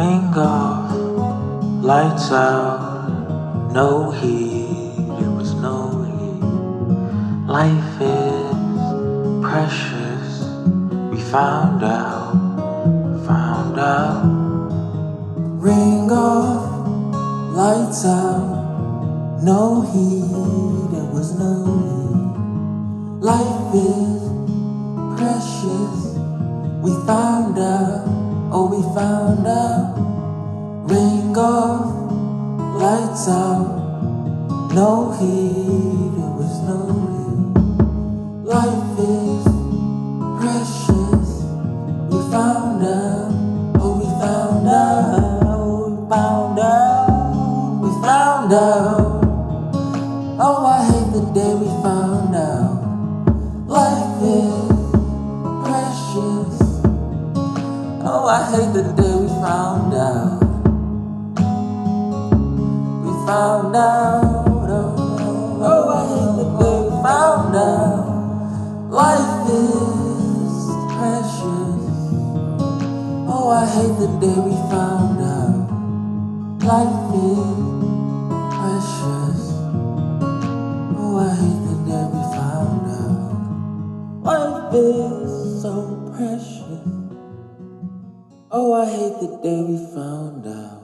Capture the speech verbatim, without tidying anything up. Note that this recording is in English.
Ring off, lights out, no heat, it was no heat. Life is precious, we found out, found out. Ring off, lights out, no heat, it was no heat. Life is precious, we found out, oh we found out. Ring off, lights out, no heat, it was no heat. Life is precious, we found out, oh we found out, oh we found out, we found out. Oh I hate the day we found out. Life is precious, oh I hate the day we found out. We found out, oh, oh, oh I hate the day we found out. Life is precious, oh I hate the day we found out. Life is precious, oh I hate the day we found out. Life is so precious, oh I hate the day we found out.